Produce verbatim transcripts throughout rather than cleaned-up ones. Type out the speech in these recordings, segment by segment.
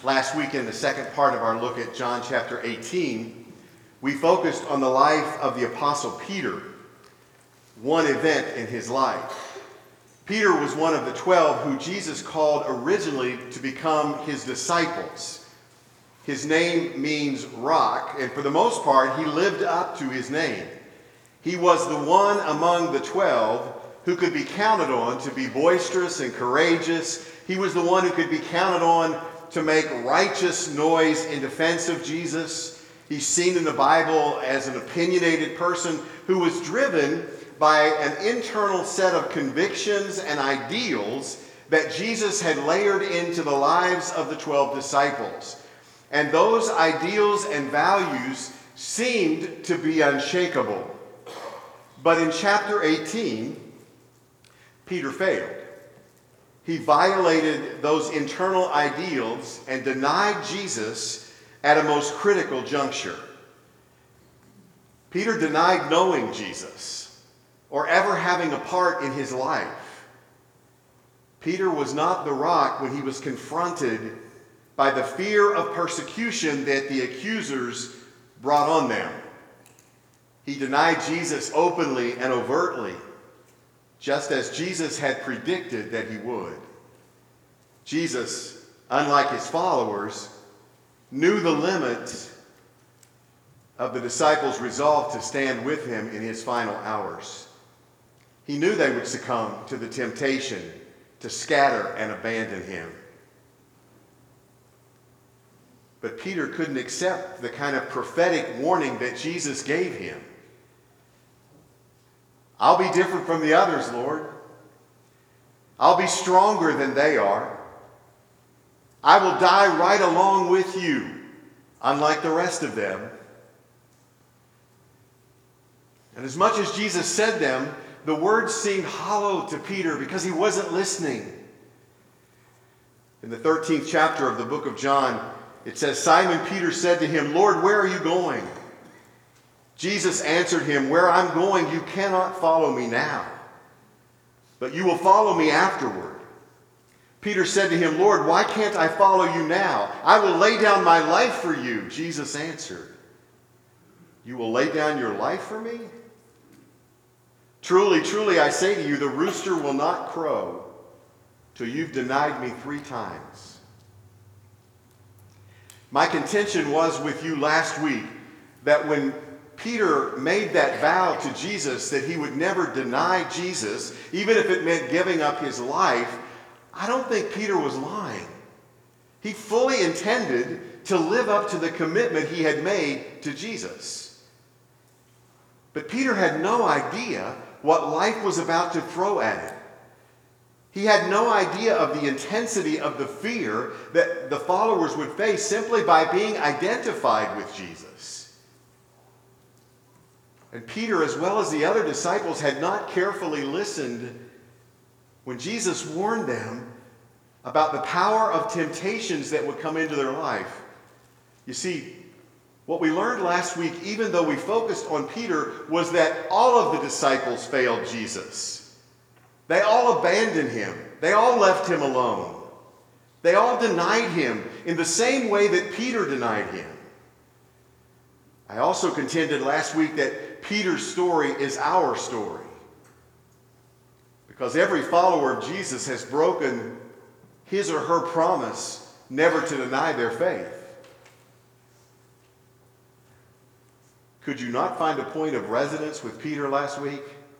Last week, in the second part of our look at John chapter eighteen, we focused on the life of the Apostle Peter, one event in his life. Peter was one of the twelve who Jesus called originally to become his disciples. His name means rock, and for the most part, he lived up to his name. He was the one among the twelve who could be counted on to be boisterous and courageous. He was the one who could be counted on to make righteous noise in defense of Jesus. He's seen in the Bible as an opinionated person who was driven by an internal set of convictions and ideals that Jesus had layered into the lives of the twelve disciples. And those ideals and values seemed to be unshakable. But in chapter eighteen, Peter failed. He violated those internal ideals and denied Jesus at a most critical juncture. Peter denied knowing Jesus or ever having a part in his life. Peter was not the rock when he was confronted by the fear of persecution that the accusers brought on them. He denied Jesus openly and overtly, just as Jesus had predicted that he would. Jesus, unlike his followers, knew the limits of the disciples' resolve to stand with him in his final hours. He knew they would succumb to the temptation to scatter and abandon him. But Peter couldn't accept the kind of prophetic warning that Jesus gave him. I'll be different from the others, Lord. I'll be stronger than they are. I will die right along with you, unlike the rest of them. And as much as Jesus said them, the words seemed hollow to Peter because he wasn't listening. In the thirteenth chapter of the book of John, it says, Simon Peter said to him, Lord, where are you going? Jesus answered him, where I'm going, you cannot follow me now, but you will follow me afterward. Peter said to him, Lord, why can't I follow you now? I will lay down my life for you. Jesus answered, you will lay down your life for me? Truly, truly, I say to you, the rooster will not crow till you've denied me three times. My contention was with you last week that when Peter made that vow to Jesus that he would never deny Jesus, even if it meant giving up his life, I don't think Peter was lying. He fully intended to live up to the commitment he had made to Jesus. But Peter had no idea what life was about to throw at him. He had no idea of the intensity of the fear that the followers would face simply by being identified with Jesus. And Peter, as well as the other disciples, had not carefully listened when Jesus warned them about the power of temptations that would come into their life. You see, what we learned last week, even though we focused on Peter, was that all of the disciples failed Jesus. They all abandoned him. They all left him alone. They all denied him in the same way that Peter denied him. I also contended last week that Peter's story is our story, because every follower of Jesus has broken his or her promise never to deny their faith. Could you not find a point of resonance with Peter last week?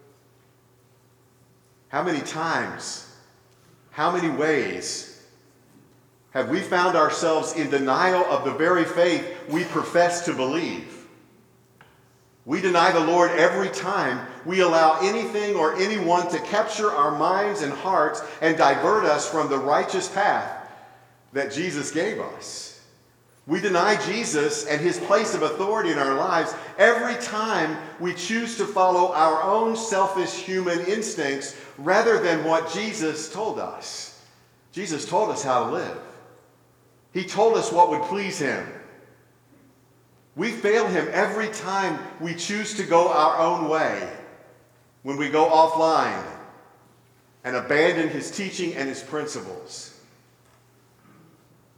How many times, how many ways have we found ourselves in denial of the very faith we profess to believe? We deny the Lord every time we allow anything or anyone to capture our minds and hearts and divert us from the righteous path that Jesus gave us. We deny Jesus and his place of authority in our lives every time we choose to follow our own selfish human instincts rather than what Jesus told us. Jesus told us how to live. He told us what would please him. We fail him every time we choose to go our own way, when we go offline and abandon his teaching and his principles.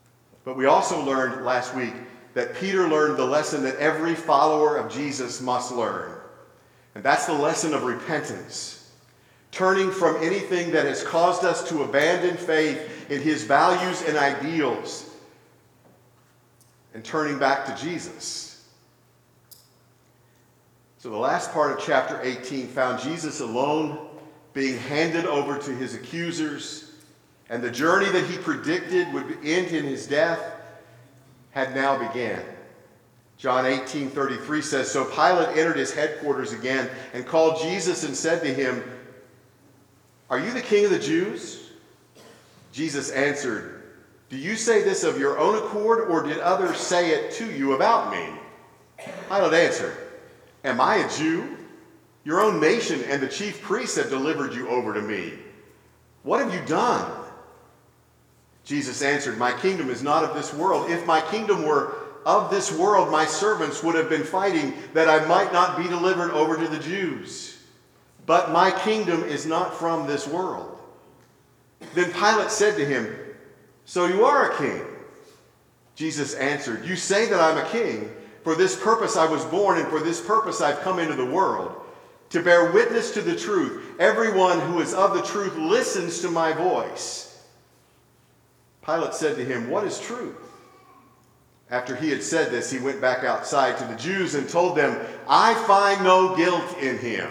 But we also learned last week that Peter learned the lesson that every follower of Jesus must learn. And that's the lesson of repentance. Turning from anything that has caused us to abandon faith in his values and ideals, and turning back to Jesus. So the last part of chapter eighteen found Jesus alone, being handed over to his accusers, and the journey that he predicted would end in his death had now began. John eighteen thirty-three says, "So Pilate entered his headquarters again and called Jesus and said to him, 'Are you the king of the Jews?' Jesus answered, 'Do you say this of your own accord, or did others say it to you about me?' Pilate answered, 'Am I a Jew? Your own nation and the chief priests have delivered you over to me. What have you done?' Jesus answered, 'My kingdom is not of this world. If my kingdom were of this world, my servants would have been fighting that I might not be delivered over to the Jews. But my kingdom is not from this world.' Then Pilate said to him, 'So you are a king?' Jesus answered, 'You say that I'm a king. For this purpose I was born, and for this purpose I've come into the world, to bear witness to the truth. Everyone who is of the truth listens to my voice.' Pilate said to him, 'What is truth?' After he had said this, he went back outside to the Jews and told them, 'I find no guilt in him.'"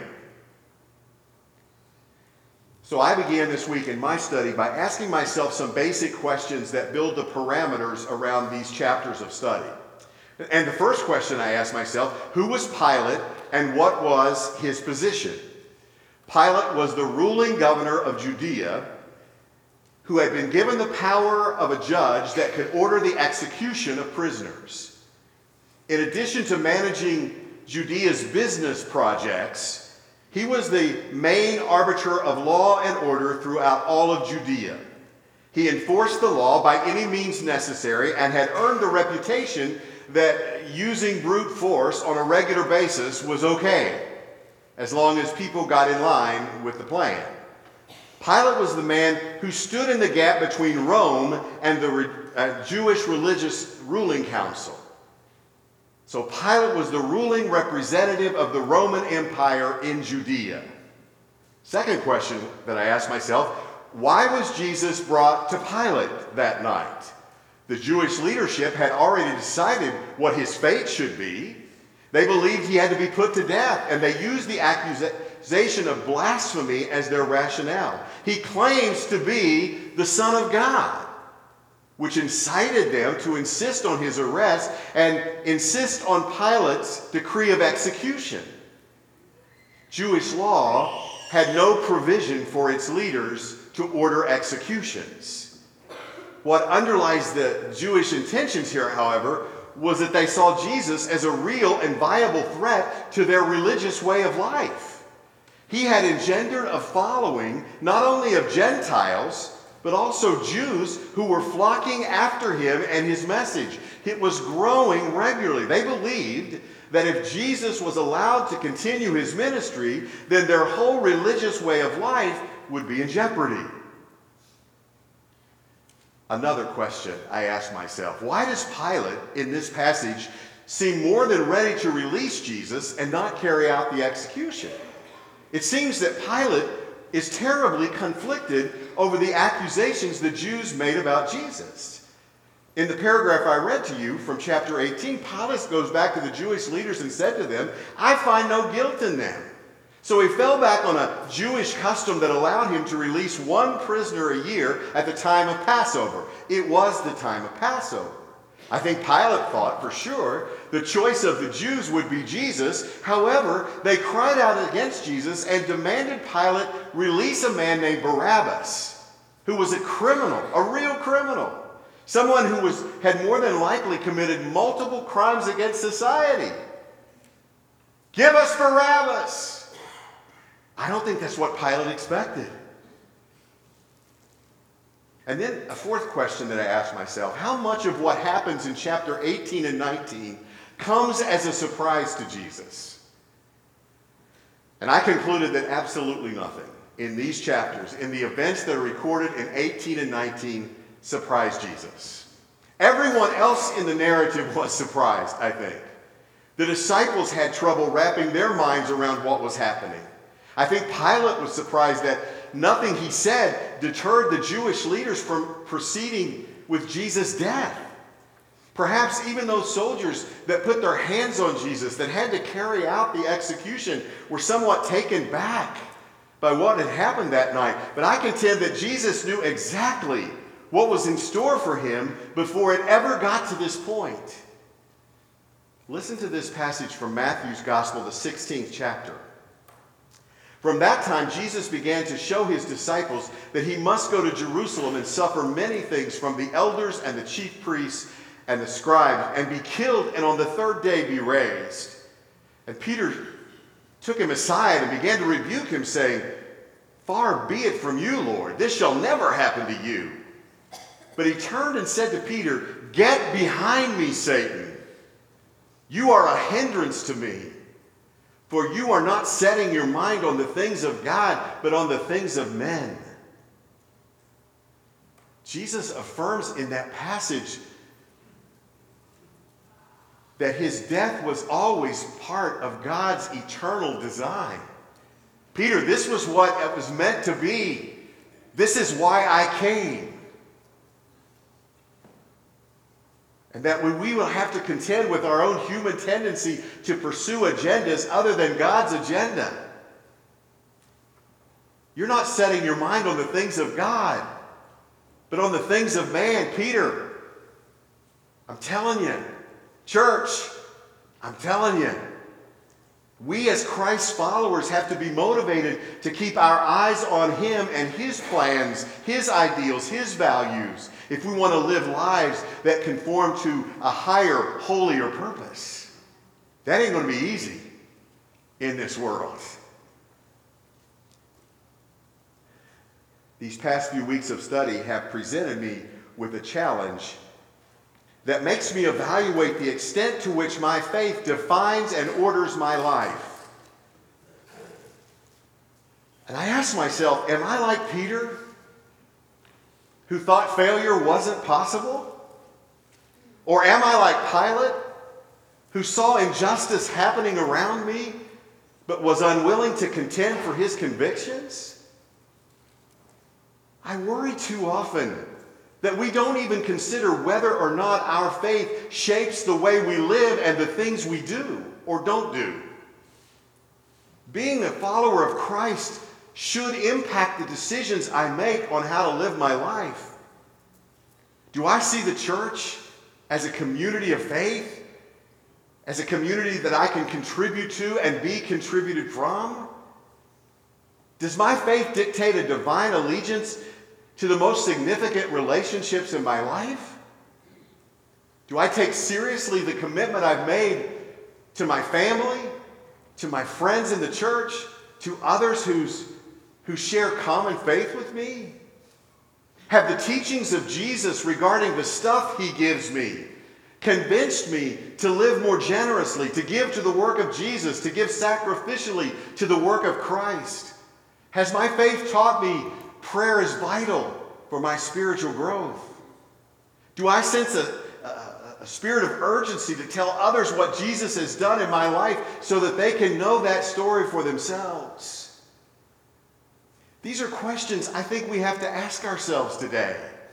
So I began this week in my study by asking myself some basic questions that build the parameters around these chapters of study. And the first question I asked myself, who was Pilate and what was his position? Pilate was the ruling governor of Judea, who had been given the power of a judge that could order the execution of prisoners. In addition to managing Judea's business projects, he was the main arbiter of law and order throughout all of Judea. He enforced the law by any means necessary and had earned the reputation that using brute force on a regular basis was okay, as long as people got in line with the plan. Pilate was the man who stood in the gap between Rome and the uh, Jewish religious ruling council. So Pilate was the ruling representative of the Roman Empire in Judea. Second question that I asked myself, why was Jesus brought to Pilate that night? The Jewish leadership had already decided what his fate should be. They believed he had to be put to death, and they used the accusation of blasphemy as their rationale. He claims to be the Son of God, which incited them to insist on his arrest and insist on Pilate's decree of execution. Jewish law had no provision for its leaders to order executions. What underlies the Jewish intentions here, however, was that they saw Jesus as a real and viable threat to their religious way of life. He had engendered a following not only of Gentiles, but also Jews who were flocking after him and his message. It was growing regularly. They believed that if Jesus was allowed to continue his ministry, then their whole religious way of life would be in jeopardy. Another question I asked myself, why does Pilate in this passage seem more than ready to release Jesus and not carry out the execution? It seems that Pilate is terribly conflicted over the accusations the Jews made about Jesus. In the paragraph I read to you from chapter eighteen, Pilate goes back to the Jewish leaders and said to them, "I find no guilt in them." So he fell back on a Jewish custom that allowed him to release one prisoner a year at the time of Passover. It was the time of Passover. I think Pilate thought for sure the choice of the Jews would be Jesus. However, they cried out against Jesus and demanded Pilate release a man named Barabbas, who was a criminal, a real criminal, someone who was, had more than likely committed multiple crimes against society. Give us Barabbas! I don't think that's what Pilate expected. And then a fourth question that I asked myself, how much of what happens in chapter eighteen and nineteen comes as a surprise to Jesus? And I concluded that absolutely nothing in these chapters, in the events that are recorded in eighteen and nineteen, surprised Jesus. Everyone else in the narrative was surprised, I think. The disciples had trouble wrapping their minds around what was happening. I think Pilate was surprised that nothing he said deterred the Jewish leaders from proceeding with Jesus' death. Perhaps even those soldiers that put their hands on Jesus, that had to carry out the execution, were somewhat taken back by what had happened that night. But I contend that Jesus knew exactly what was in store for him before it ever got to this point. Listen to this passage from Matthew's Gospel, the sixteenth chapter. From that time, Jesus began to show his disciples that he must go to Jerusalem and suffer many things from the elders and the chief priests and the scribes, and be killed, and on the third day be raised. And Peter took him aside and began to rebuke him, saying, "Far be it from you, Lord, this shall never happen to you." But he turned and said to Peter, "Get behind me, Satan. You are a hindrance to me, for you are not setting your mind on the things of God, but on the things of men." Jesus affirms in that passage that his death was always part of God's eternal design. Peter, this was what it was meant to be. This is why I came. And that when we will have to contend with our own human tendency to pursue agendas other than God's agenda. You're not setting your mind on the things of God, but on the things of man. Peter, I'm telling you, church, I'm telling you, we as Christ's followers have to be motivated to keep our eyes on him and his plans, his ideals, his values, if we want to live lives that conform to a higher, holier purpose. That ain't going to be easy in this world. These past few weeks of study have presented me with a challenge that makes me evaluate the extent to which my faith defines and orders my life. And I ask myself, am I like Peter, who thought failure wasn't possible? Or am I like Pilate, who saw injustice happening around me, but was unwilling to contend for his convictions? I worry too often that we don't even consider whether or not our faith shapes the way we live and the things we do or don't do. Being a follower of Christ should impact the decisions I make on how to live my life. Do I see the church as a community of faith? As a community that I can contribute to and be contributed from? Does my faith dictate a divine allegiance to the most significant relationships in my life? Do I take seriously the commitment I've made to my family, to my friends in the church, to others who's, who share common faith with me? Have the teachings of Jesus regarding the stuff he gives me convinced me to live more generously, to give to the work of Jesus, to give sacrificially to the work of Christ? Has my faith taught me prayer is vital for my spiritual growth? Do I sense a, a, a spirit of urgency to tell others what Jesus has done in my life so that they can know that story for themselves? These are questions I think we have to ask ourselves today.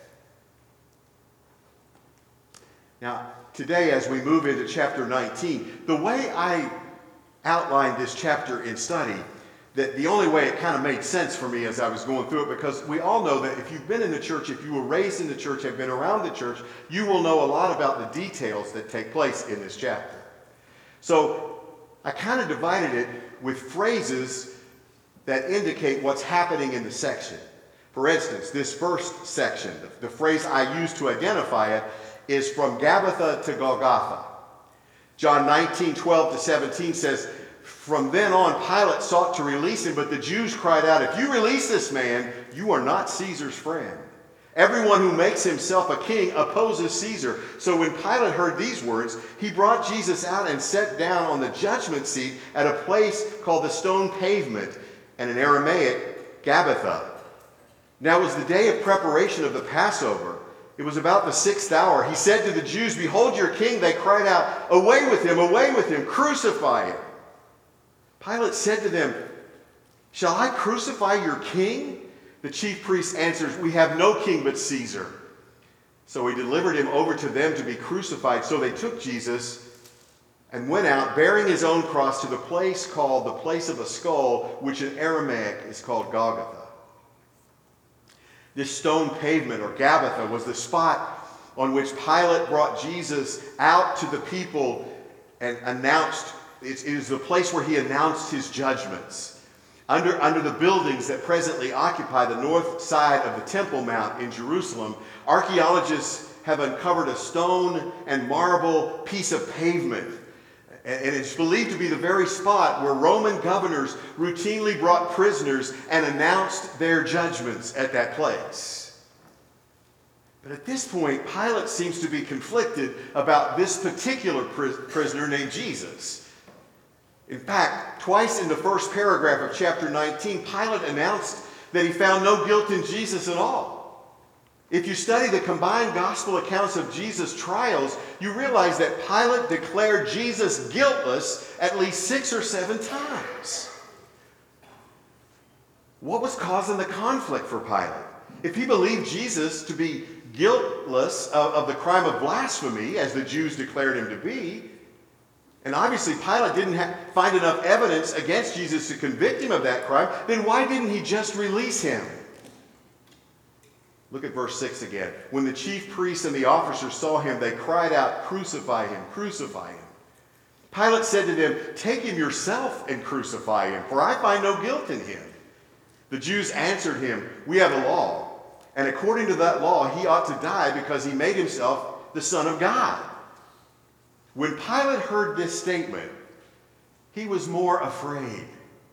Now, today as we move into chapter nineteen, the way I outlined this chapter in study, that the only way it kind of made sense for me as I was going through it, because we all know that if you've been in the church, if you were raised in the church, have been around the church, you will know a lot about the details that take place in this chapter. So I kind of divided it with phrases that indicate what's happening in the section. For instance, this first section, the, the phrase I used to identify it, is from Gabbatha to Golgotha. John nineteen, twelve to seventeen says, "From then on, Pilate sought to release him, but the Jews cried out, 'If you release this man, you are not Caesar's friend. Everyone who makes himself a king opposes Caesar.' So when Pilate heard these words, he brought Jesus out and sat down on the judgment seat at a place called the Stone Pavement, and in Aramaic, Gabbatha. Now it was the day of preparation of the Passover, it was about the sixth hour. He said to the Jews, "Behold your king." They cried out, "Away with him, away with him, crucify him." Pilate said to them, "Shall I crucify your king?" The chief priest answers, "We have no king but Caesar." So he delivered him over to them to be crucified. So they took Jesus and went out, bearing his own cross, to the place called the place of a skull, which in Aramaic is called Golgotha. This stone pavement, or Gabbatha, was the spot on which Pilate brought Jesus out to the people and announced, it is the place where he announced his judgments. Under, under the buildings that presently occupy the north side of the Temple Mount in Jerusalem, archaeologists have uncovered a stone and marble piece of pavement. And it's believed to be the very spot where Roman governors routinely brought prisoners and announced their judgments at that place. But at this point, Pilate seems to be conflicted about this particular prisoner named Jesus. In fact, twice in the first paragraph of chapter nineteen, Pilate announced that he found no guilt in Jesus at all. If you study the combined gospel accounts of Jesus' trials, you realize that Pilate declared Jesus guiltless at least six or seven times. What was causing the conflict for Pilate? If he believed Jesus to be guiltless of, of the crime of blasphemy, as the Jews declared him to be, and obviously Pilate didn't ha- find enough evidence against Jesus to convict him of that crime, then why didn't he just release him? Look at verse six again. When the chief priests and the officers saw him, they cried out, "Crucify him, crucify him." Pilate said to them, "Take him yourself and crucify him, for I find no guilt in him." The Jews answered him, "We have a law, and according to that law he ought to die because he made himself the Son of God." When Pilate heard this statement, he was more afraid.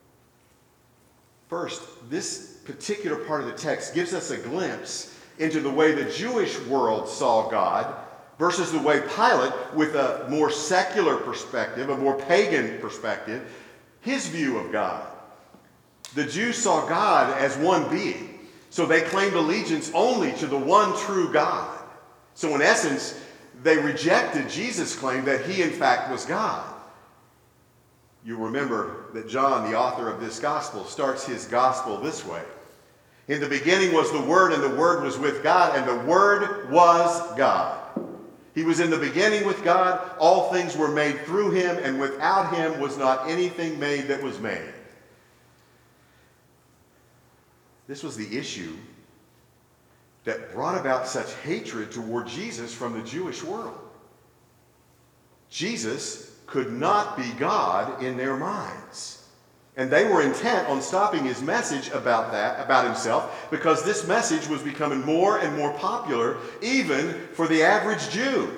First, this particular part of the text gives us a glimpse into the way the Jewish world saw God versus the way Pilate, with a more secular perspective, a more pagan perspective, his view of God. The Jews saw God as one being, so they claimed allegiance only to the one true God. So in essence, they rejected Jesus' claim that he in fact was God. You remember that John, the author of this gospel, starts his gospel this way. In the beginning was the Word, and the Word was with God, and the Word was God. He was in the beginning with God. All things were made through him, and without him was not anything made that was made. This was the issue that brought about such hatred toward Jesus from the Jewish world. Jesus could not be God in their minds. And they were intent on stopping his message about that, about himself, because this message was becoming more and more popular, even for the average Jew.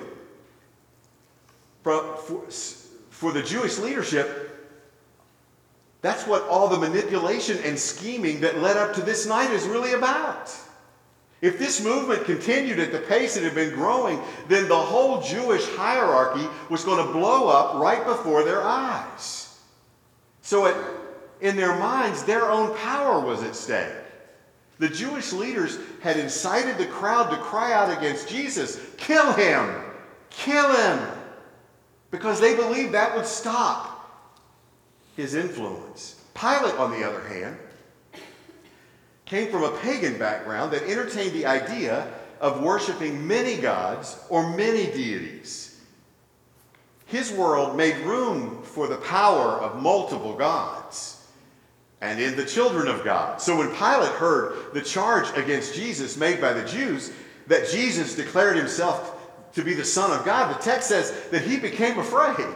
For, for, for the Jewish leadership, that's what all the manipulation and scheming that led up to this night is really about. If this movement continued at the pace it had been growing, then the whole Jewish hierarchy was going to blow up right before their eyes. So it in their minds, their own power was at stake. The Jewish leaders had incited the crowd to cry out against Jesus, "Kill him! Kill him!" because they believed that would stop his influence. Pilate, on the other hand, came from a pagan background that entertained the idea of worshiping many gods or many deities. His world made room for the power of multiple gods and in the children of God. So when Pilate heard the charge against Jesus made by the Jews, that Jesus declared himself to be the Son of God, the text says that he became afraid.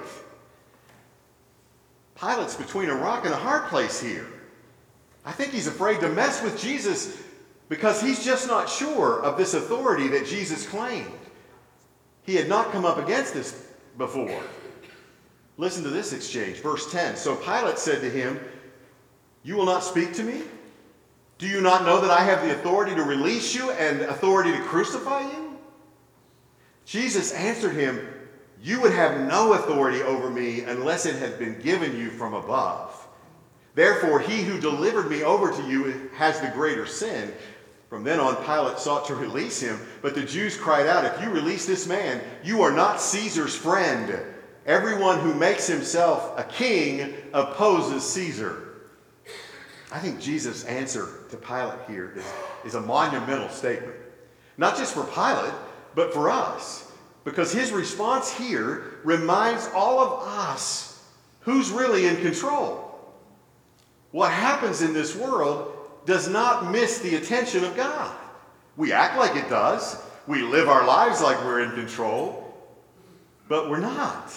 Pilate's between a rock and a hard place here. I think he's afraid to mess with Jesus because he's just not sure of this authority that Jesus claimed. He had not come up against this before. Listen to this exchange, verse ten. So Pilate said to him, "You will not speak to me? Do you not know that I have the authority to release you and authority to crucify you?" Jesus answered him, "You would have no authority over me unless it had been given you from above. Therefore, he who delivered me over to you has the greater sin." From then on, Pilate sought to release him, but the Jews cried out, "If you release this man, you are not Caesar's friend. Everyone who makes himself a king opposes Caesar." I think Jesus' answer to Pilate here is, is a monumental statement. Not just for Pilate, but for us. Because his response here reminds all of us who's really in control. What happens in this world does not miss the attention of God. We act like it does. We live our lives like we're in control, but we're not.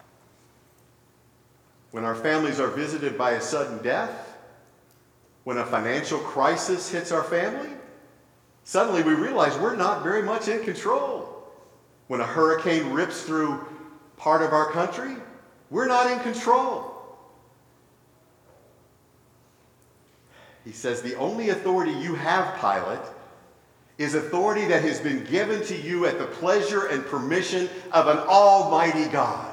When our families are visited by a sudden death, when a financial crisis hits our family, suddenly we realize we're not very much in control. When a hurricane rips through part of our country, we're not in control. He says, the only authority you have, Pilate, is authority that has been given to you at the pleasure and permission of an almighty God.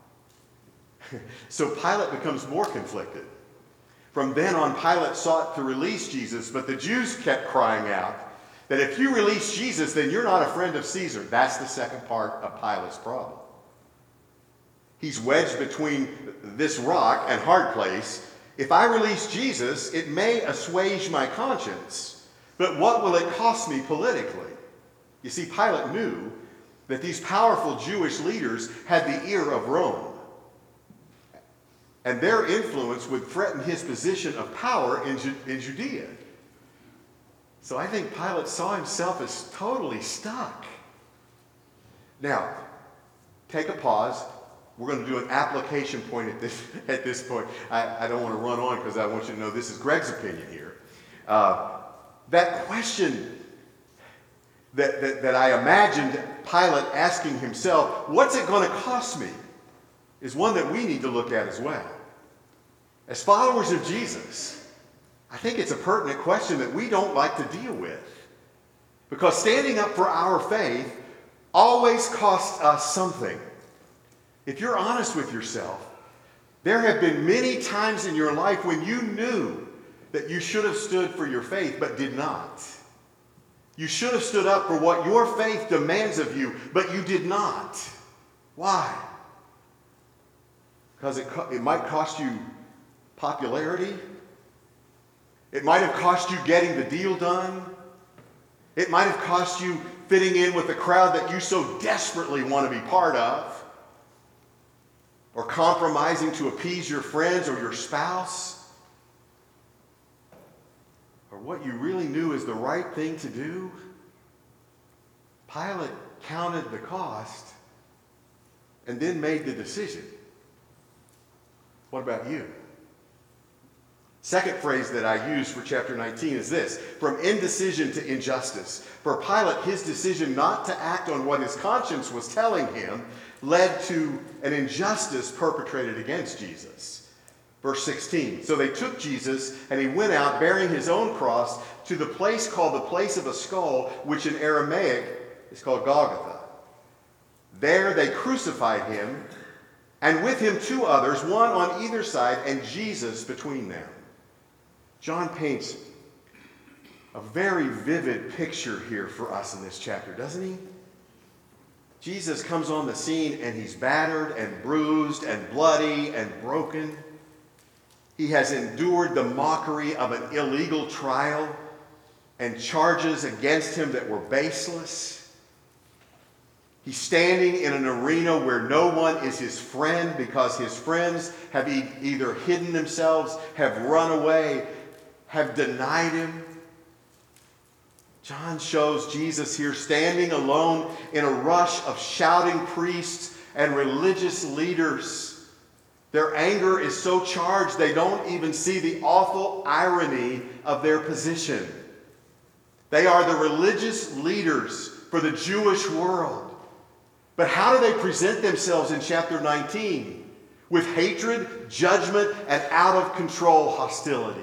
So Pilate becomes more conflicted. From then on, Pilate sought to release Jesus, but the Jews kept crying out that if you release Jesus, then you're not a friend of Caesar. That's the second part of Pilate's problem. He's wedged between this rock and hard place. If I release Jesus, it may assuage my conscience, but what will it cost me politically? You see, Pilate knew that these powerful Jewish leaders had the ear of Rome, and their influence would threaten his position of power in, Ju- in Judea. So I think Pilate saw himself as totally stuck. Now, take a pause. We're going to do an application point at this, at this point. I, I don't want to run on because I want you to know this is Greg's opinion here. Uh, that question that, that, that I imagined Pilate asking himself, what's it going to cost me, is one that we need to look at as well. As followers of Jesus, I think it's a pertinent question that we don't like to deal with. Because standing up for our faith always costs us something. If you're honest with yourself, there have been many times in your life when you knew that you should have stood for your faith but did not. You should have stood up for what your faith demands of you, but you did not. Why? Because it, co- it might cost you popularity. It might have cost you getting the deal done. It might have cost you fitting in with the crowd that you so desperately want to be part of. Or compromising to appease your friends or your spouse. Or what you really knew is the right thing to do. Pilate counted the cost and then made the decision. What about you? Second phrase that I use for chapter nineteen is this: from indecision to injustice. For Pilate, his decision not to act on what his conscience was telling him led to an injustice perpetrated against Jesus. Verse sixteen, so they took Jesus, and he went out bearing his own cross to the place called the place of a skull, which in Aramaic is called Golgotha. There they crucified him, and with him two others, one on either side, and Jesus between them. John paints a very vivid picture here for us in this chapter, doesn't he? Jesus comes on the scene and he's battered and bruised and bloody and broken. He has endured the mockery of an illegal trial and charges against him that were baseless. He's standing in an arena where no one is his friend because his friends have e- either hidden themselves, have run away, have denied him. John shows Jesus here standing alone in a rush of shouting priests and religious leaders. Their anger is so charged they don't even see the awful irony of their position. They are the religious leaders for the Jewish world. But how do they present themselves in chapter nineteen? With hatred, judgment, and out of control hostility.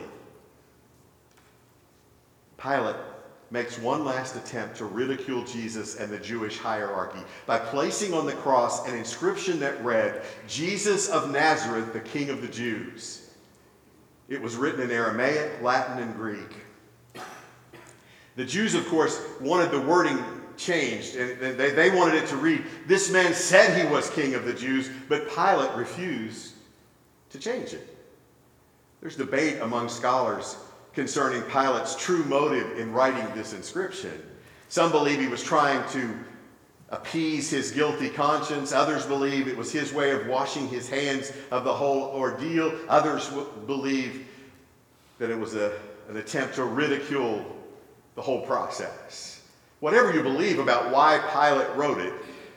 Pilate makes one last attempt to ridicule Jesus and the Jewish hierarchy by placing on the cross an inscription that read, Jesus of Nazareth, the King of the Jews. It was written in Aramaic, Latin, and Greek. The Jews, of course, wanted the wording changed, and they, they wanted it to read, "This man said he was king of the Jews," but Pilate refused to change it. There's debate among scholars concerning Pilate's true motive in writing this inscription. Some believe he was trying to appease his guilty conscience. Others believe it was his way of washing his hands of the whole ordeal. Others w- believe that it was a, an attempt to ridicule the whole process. Whatever you believe about why Pilate wrote it,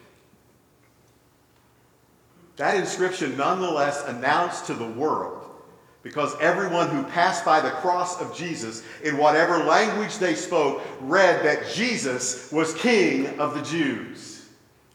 that inscription nonetheless announced to the world, because everyone who passed by the cross of Jesus, in whatever language they spoke, read that Jesus was King of the Jews.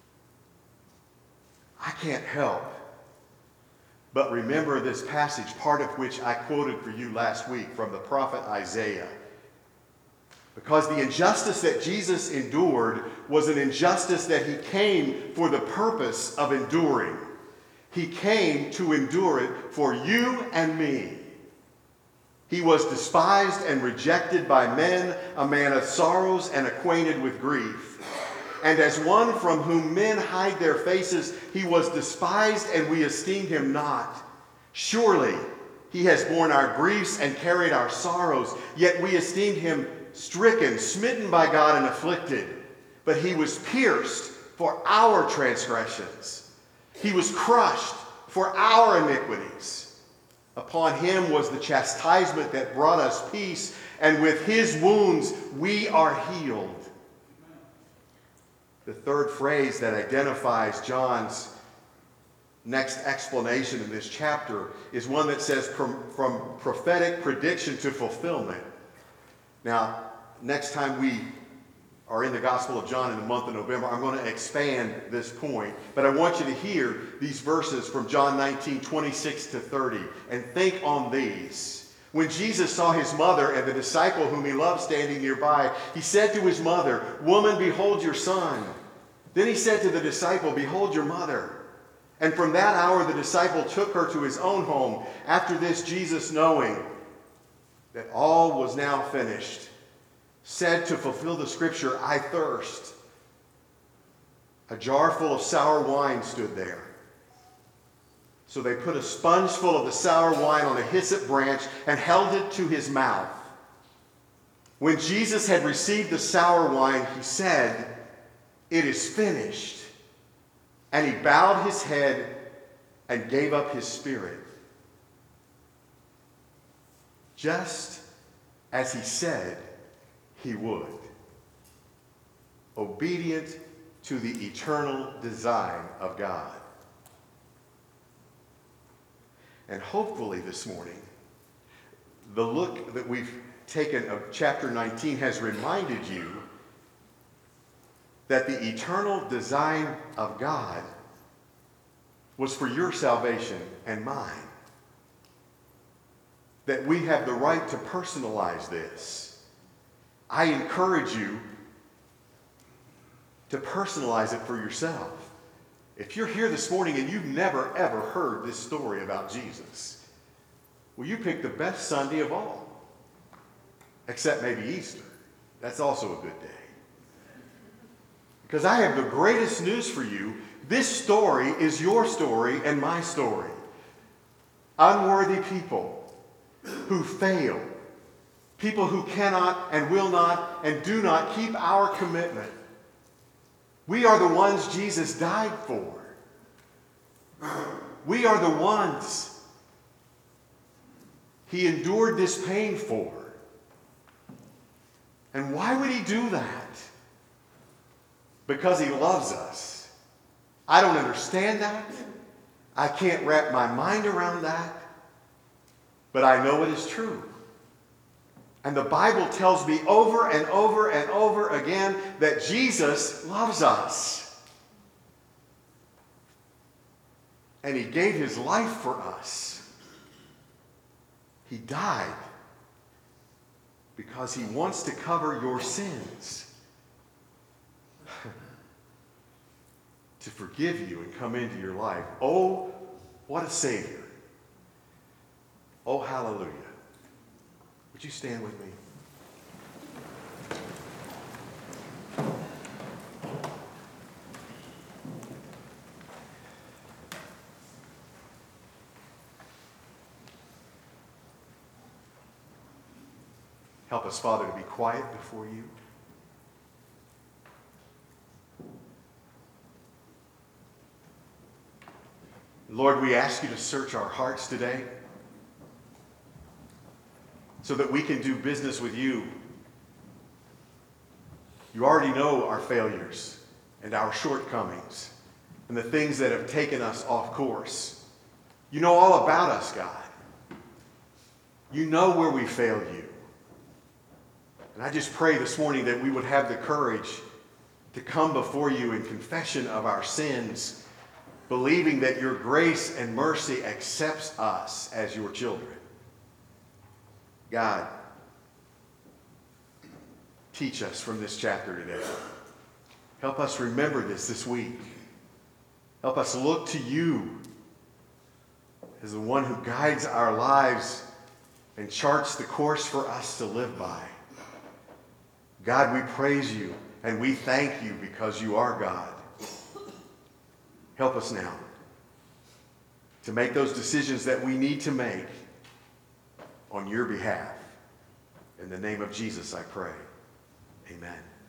I can't help but remember this passage, part of which I quoted for you last week from the prophet Isaiah. Because the injustice that Jesus endured was an injustice that he came for the purpose of enduring. He came to endure it for you and me. He was despised and rejected by men, a man of sorrows and acquainted with grief. And as one from whom men hide their faces, he was despised, and we esteemed him not. Surely he has borne our griefs and carried our sorrows, yet we esteemed him stricken, smitten by God, and afflicted. But he was pierced for our transgressions. He was crushed for our iniquities. Upon him was the chastisement that brought us peace, and with his wounds we are healed. The third phrase that identifies John's next explanation in this chapter is one that says from, from prophetic prediction to fulfillment. Now, next time we are in the Gospel of John in the month of November, I'm going to expand this point. But I want you to hear these verses from John nineteen, twenty-six to thirty, and think on these. When Jesus saw his mother and the disciple whom he loved standing nearby, he said to his mother, "Woman, behold your son." Then he said to the disciple, "Behold your mother." And from that hour the disciple took her to his own home. After this, Jesus, knowing that all was now finished, said to fulfill the scripture, "I thirst." A jar full of sour wine stood there. So they put a sponge full of the sour wine on a hyssop branch and held it to his mouth. When Jesus had received the sour wine, he said, "It is finished." And he bowed his head and gave up his spirit. Just as he said he would. Obedient to the eternal design of God. And hopefully this morning, the look that we've taken of chapter nineteen has reminded you that the eternal design of God was for your salvation and mine. That we have the right to personalize this. I encourage you to personalize it for yourself. If you're here this morning and you've never ever heard this story about Jesus, well, you picked the best Sunday of all. Except maybe Easter. That's also a good day. Because I have the greatest news for you. This story is your story and my story. Unworthy people who fail. People who cannot and will not and do not keep our commitment. We are the ones Jesus died for. We are the ones he endured this pain for. And why would he do that? Because he loves us. I don't understand that. I can't wrap my mind around that. But I know it is true. And the Bible tells me over and over and over again that Jesus loves us. And he gave his life for us. He died because he wants to cover your sins. To forgive you and come into your life. Oh, what a Savior. Oh, hallelujah. Would you stand with me? Help us, Father, to be quiet before you. Lord, we ask you to search our hearts today so that we can do business with you. You already know our failures and our shortcomings and the things that have taken us off course. You know all about us, God. You know where we failed you. And I just pray this morning that we would have the courage to come before you in confession of our sins, believing that your grace and mercy accepts us as your children. God, teach us from this chapter today. Help us remember this this week. Help us look to you as the one who guides our lives and charts the course for us to live by. God, we praise you and we thank you because you are God. Help us now to make those decisions that we need to make on your behalf. In the name of Jesus, I pray. Amen.